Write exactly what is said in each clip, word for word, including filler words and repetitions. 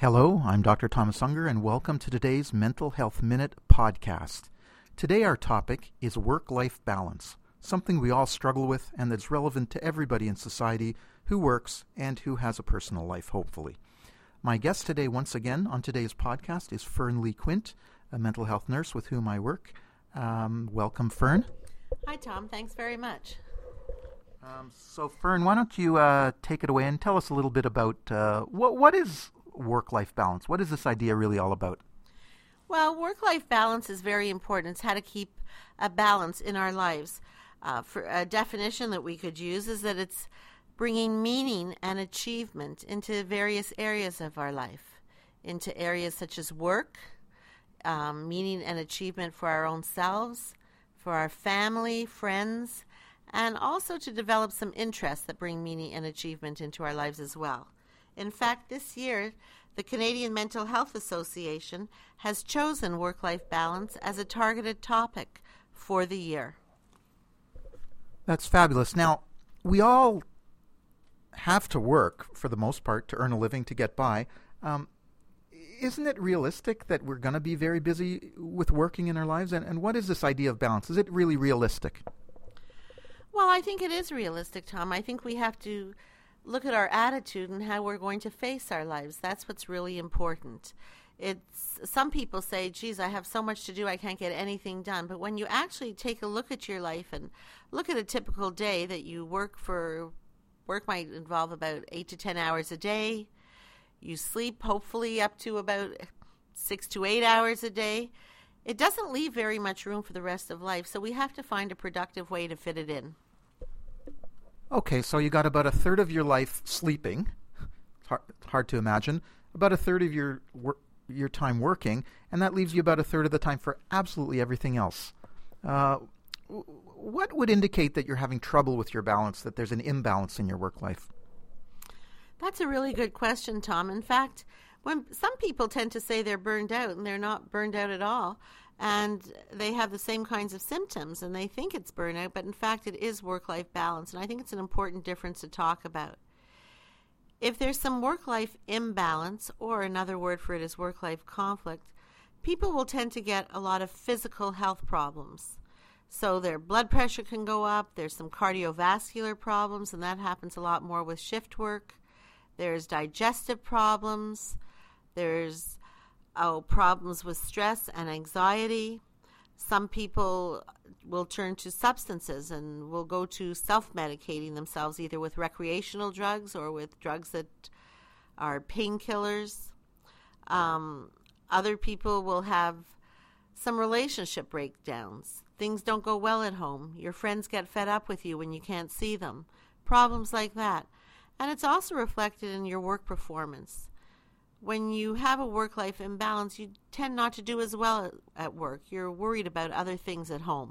Hello, I'm Doctor Thomas Unger, and welcome to today's Mental Health Minute podcast. Today our topic is work-life balance, something we all struggle with and that's relevant to everybody in society who works and who has a personal life, hopefully. My guest today, once again, on today's podcast is Fern Lee Quint, a mental health nurse with whom I work. Um, welcome, Fern. Hi, Tom. Thanks very much. Um, so, Fern, why don't you uh, take it away and tell us a little bit about uh, what what is work-life balance? What is this idea really all about? Well, work-life balance is very important. It's how to keep a balance in our lives. Uh, for a definition that we could use is that it's bringing meaning and achievement into various areas of our life, into areas such as work, um, meaning and achievement for our own selves, for our family, friends, and also to develop some interests that bring meaning and achievement into our lives as well. In fact, this year, the Canadian Mental Health Association has chosen work-life balance as a targeted topic for the year. That's fabulous. Now, we all have to work, for the most part, to earn a living, to get by. Um, isn't it realistic that we're going to be very busy with working in our lives? And, and what is this idea of balance? Is it really realistic? Well, I think it is realistic, Tom. I think we have to look at our attitude and how we're going to face our lives. That's what's really important. It's some people say, geez, I have so much to do, I can't get anything done. But when you actually take a look at your life and look at a typical day that you work for, work might involve about eight to ten hours a day. You sleep hopefully up to about six to eight hours a day. It doesn't leave very much room for the rest of life, so we have to find a productive way to fit it in. Okay, so you got about a third of your life sleeping. It's hard, hard to imagine. About a third of your wor- your time working, and that leaves you about a third of the time for absolutely everything else. Uh, what would indicate that you're having trouble with your balance, that there's an imbalance in your work life? That's a really good question, Tom. In fact, when some people tend to say they're burned out, and they're not burned out at all, and they have the same kinds of symptoms, and they think it's burnout, but in fact it is work-life balance, and I think it's an important difference to talk about. If there's some work-life imbalance, or another word for it is work-life conflict, people will tend to get a lot of physical health problems. So their blood pressure can go up, there's some cardiovascular problems, and that happens a lot more with shift work. There's digestive problems, there's Oh, problems with stress and anxiety. Some people will turn to substances and will go to self-medicating themselves either with recreational drugs or with drugs that are painkillers. Um, other people will have some relationship breakdowns. Things don't go well at home. Your friends get fed up with you when you can't see them. Problems like that. And it's also reflected in your work performance. When you have a work-life imbalance, you tend not to do as well at work. You're worried about other things at home.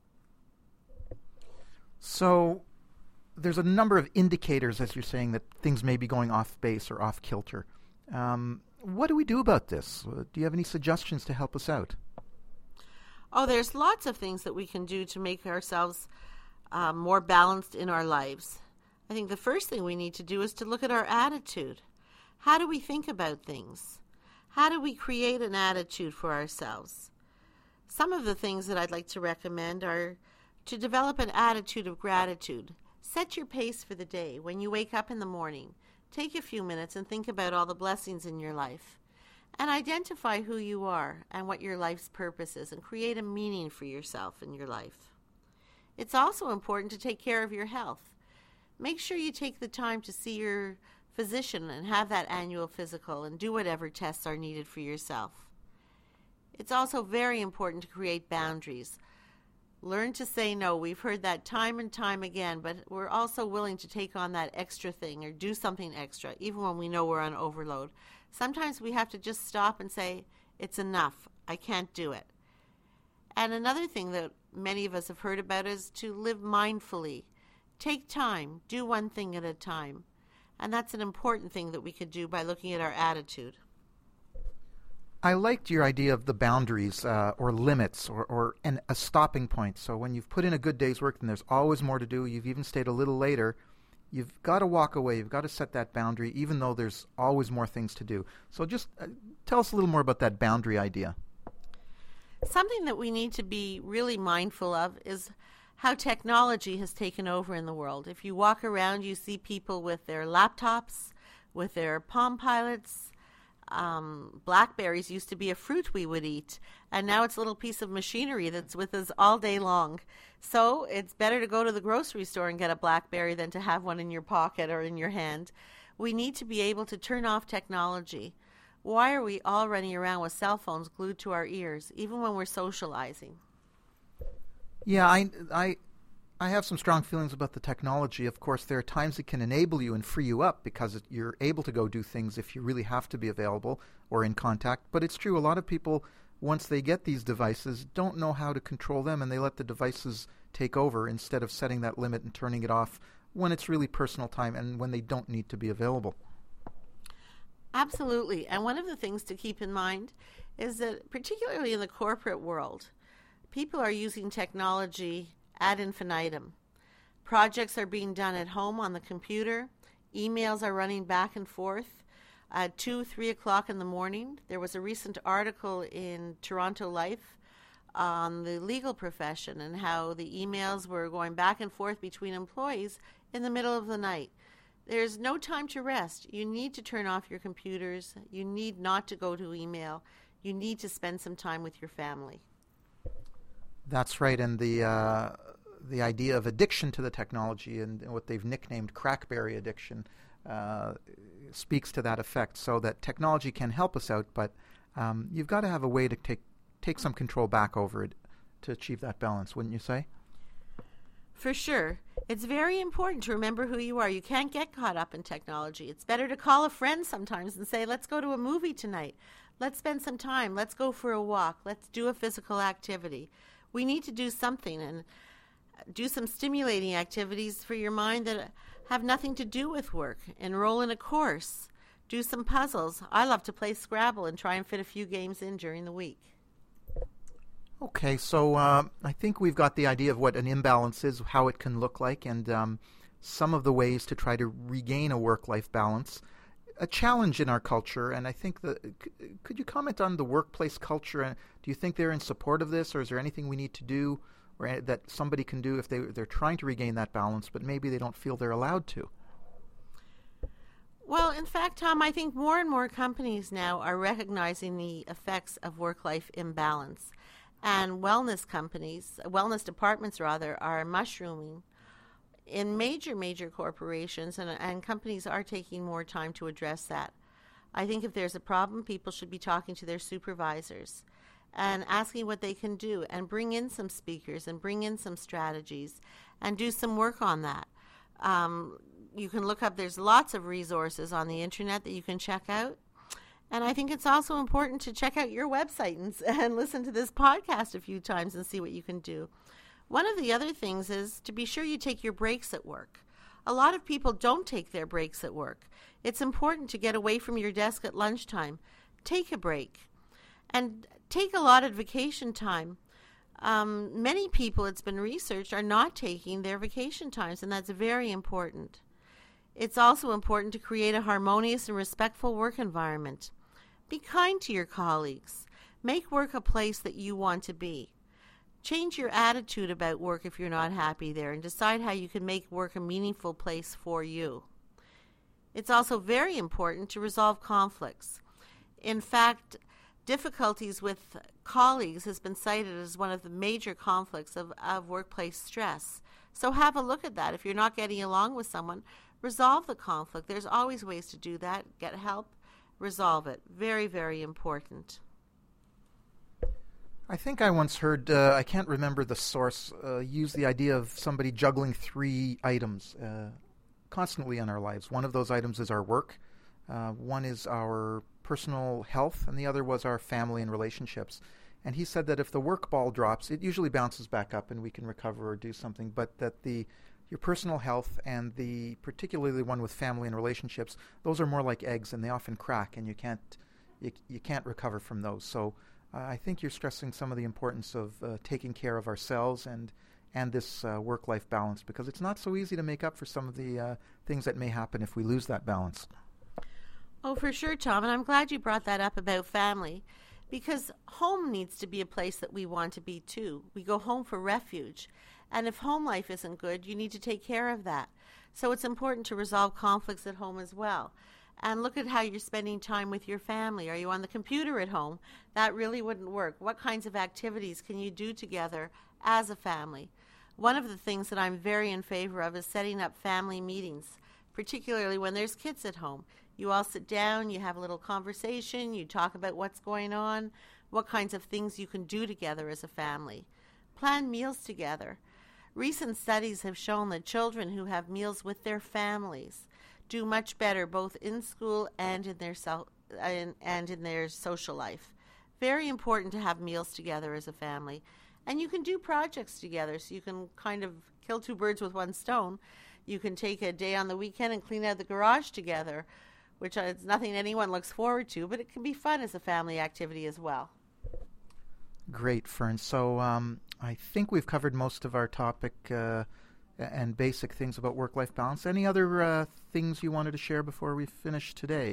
So there's a number of indicators, as you're saying, that things may be going off base or off kilter. Um, what do we do about this? Do you have any suggestions to help us out? Oh, there's lots of things that we can do to make ourselves uh, more balanced in our lives. I think the first thing we need to do is to look at our attitude. How do we think about things? How do we create an attitude for ourselves? Some of the things that I'd like to recommend are to develop an attitude of gratitude. Set your pace for the day. When you wake up in the morning, take a few minutes and think about all the blessings in your life. And identify who you are and what your life's purpose is, and create a meaning for yourself in your life. It's also important to take care of your health. Make sure you take the time to see your physician and have that annual physical and do whatever tests are needed for yourself. It's also very important to create boundaries. Learn to say no. We've heard that time and time again, but we're also willing to take on that extra thing or do something extra, even when we know we're on overload. Sometimes we have to just stop and say, it's enough. I can't do it. And another thing that many of us have heard about is to live mindfully. Take time. Do one thing at a time. And that's an important thing that we could do by looking at our attitude. I liked your idea of the boundaries uh, or limits or, or an, a stopping point. So when you've put in a good day's work and there's always more to do, you've even stayed a little later, you've got to walk away. You've got to set that boundary, even though there's always more things to do. So just uh, tell us a little more about that boundary idea. Something that we need to be really mindful of is how technology has taken over in the world. If you walk around, you see people with their laptops, with their Palm Pilots. Um, Blackberries used to be a fruit we would eat, and now it's a little piece of machinery that's with us all day long. So it's better to go to the grocery store and get a Blackberry than to have one in your pocket or in your hand. We need to be able to turn off technology. Why are we all running around with cell phones glued to our ears, even when we're socializing? Yeah, I, I, I have some strong feelings about the technology. Of course, there are times it can enable you and free you up because it, you're able to go do things if you really have to be available or in contact. But it's true, a lot of people, once they get these devices, don't know how to control them, and they let the devices take over instead of setting that limit and turning it off when it's really personal time and when they don't need to be available. Absolutely. And one of the things to keep in mind is that, particularly in the corporate world, people are using technology ad infinitum. Projects are being done at home on the computer. Emails are running back and forth at two, three o'clock in the morning. There was a recent article in Toronto Life on the legal profession and how the emails were going back and forth between employees in the middle of the night. There's no time to rest. You need to turn off your computers. You need not to go to email. You need to spend some time with your family. That's right, and the uh, the idea of addiction to the technology and what they've nicknamed crackberry addiction uh, speaks to that effect, so that technology can help us out, but um, you've got to have a way to take take some control back over it to achieve that balance, wouldn't you say? For sure. It's very important to remember who you are. You can't get caught up in technology. It's better to call a friend sometimes and say, let's go to a movie tonight. Let's spend some time. Let's go for a walk. Let's do a physical activity. We need to do something and do some stimulating activities for your mind that have nothing to do with work. Enroll in a course. Do some puzzles. I love to play Scrabble and try and fit a few games in during the week. Okay, so uh, I think we've got the idea of what an imbalance is, how it can look like, and um, some of the ways to try to regain a work-life balance. A challenge in our culture, and I think that, c- could you comment on the workplace culture? And do you think they're in support of this, or is there anything we need to do or that somebody can do if they, they're trying to regain that balance, but maybe they don't feel they're allowed to? Well, in fact, Tom, I think more and more companies now are recognizing the effects of work-life imbalance. And wellness companies, wellness departments rather, are mushrooming in major, major corporations, and, and companies are taking more time to address that. I think if there's a problem, people should be talking to their supervisors and asking what they can do, and bring in some speakers and bring in some strategies and do some work on that. Um, you can look up, there's lots of resources on the internet that you can check out. And I think it's also important to check out your website and, and listen to this podcast a few times and see what you can do. One of the other things is to be sure you take your breaks at work. A lot of people don't take their breaks at work. It's important to get away from your desk at lunchtime. Take a break. And take a lot of vacation time. Um, many people, it's been researched, are not taking their vacation times, and that's very important. It's also important to create a harmonious and respectful work environment. Be kind to your colleagues. Make work a place that you want to be. Change your attitude about work if you're not happy there, and decide how you can make work a meaningful place for you. It's also very important to resolve conflicts. In fact, difficulties with colleagues has been cited as one of the major conflicts of, of workplace stress. So have a look at that. If you're not getting along with someone, resolve the conflict. There's always ways to do that. Get help. Resolve it. Very, very important. I think I once heard, uh, I can't remember the source, uh, use the idea of somebody juggling three items uh, constantly in our lives. One of those items is our work. Uh, one is our personal health, and the other was our family and relationships. And he said that if the work ball drops, it usually bounces back up and we can recover or do something, but that the your personal health and the particularly the one with family and relationships, those are more like eggs, and they often crack, and you can't you, you can't recover from those. So uh, I think you're stressing some of the importance of uh, taking care of ourselves and and this uh, work-life balance, because it's not so easy to make up for some of the uh, things that may happen if we lose that balance. Oh, for sure, Tom, and I'm glad you brought that up about family, because home needs to be a place that we want to be too. We go home for refuge, and if home life isn't good, you need to take care of that. So it's important to resolve conflicts at home as well. And look at how you're spending time with your family. Are you on the computer at home? That really wouldn't work. What kinds of activities can you do together as a family? One of the things that I'm very in favor of is setting up family meetings, particularly when there's kids at home. You all sit down, you have a little conversation, you talk about what's going on, what kinds of things you can do together as a family. Plan meals together. Recent studies have shown that children who have meals with their families do much better both in school and in their self, and, and in their social life. Very important to have meals together as a family. And you can do projects together, so you can kind of kill two birds with one stone. You can take a day on the weekend and clean out the garage together, which is nothing anyone looks forward to, but it can be fun as a family activity as well. Great, Fern. So um, I think we've covered most of our topic uh, and basic things about work-life balance. Any other uh, things you wanted to share before we finish today?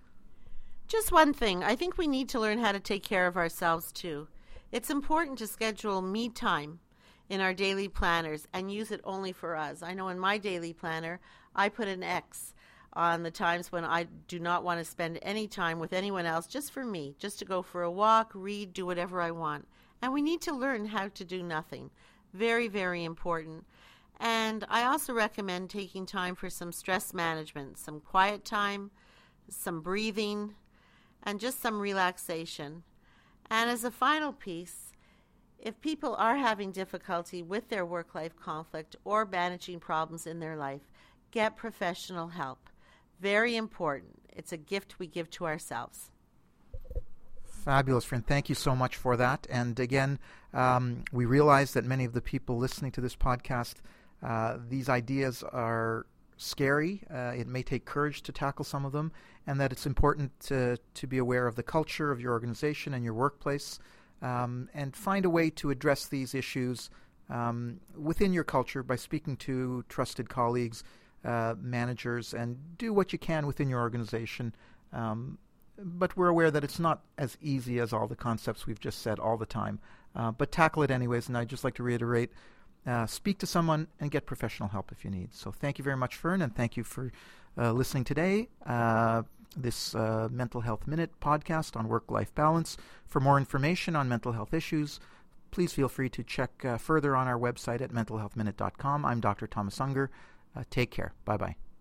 Just one thing. I think we need to learn how to take care of ourselves too. It's important to schedule me time in our daily planners and use it only for us. I know in my daily planner, I put an X on the times when I do not want to spend any time with anyone else, just for me, just to go for a walk, read, do whatever I want. And we need to learn how to do nothing. Very, very important. And I also recommend taking time for some stress management, some quiet time, some breathing, and just some relaxation. And as a final piece, if people are having difficulty with their work-life conflict or managing problems in their life, get professional help. Very important. It's a gift we give to ourselves. Fabulous, friend. Thank you so much for that. And again, um, we realize that many of the people listening to this podcast, uh, these ideas are scary. Uh, it may take courage to tackle some of them, and that it's important to, to be aware of the culture of your organization and your workplace, um, and find a way to address these issues um, within your culture by speaking to trusted colleagues, uh, managers, and do what you can within your organization. Um, but we're aware that it's not as easy as all the concepts we've just said all the time. Uh, but tackle it anyways, and I'd just like to reiterate, uh, speak to someone and get professional help if you need. So thank you very much, Fern, and thank you for uh, listening today. Uh, this uh, Mental Health Minute podcast on work-life balance. For more information on mental health issues, please feel free to check uh, further on our website at mental health minute dot com. I'm Doctor Thomas Unger. Uh, take care. Bye-bye.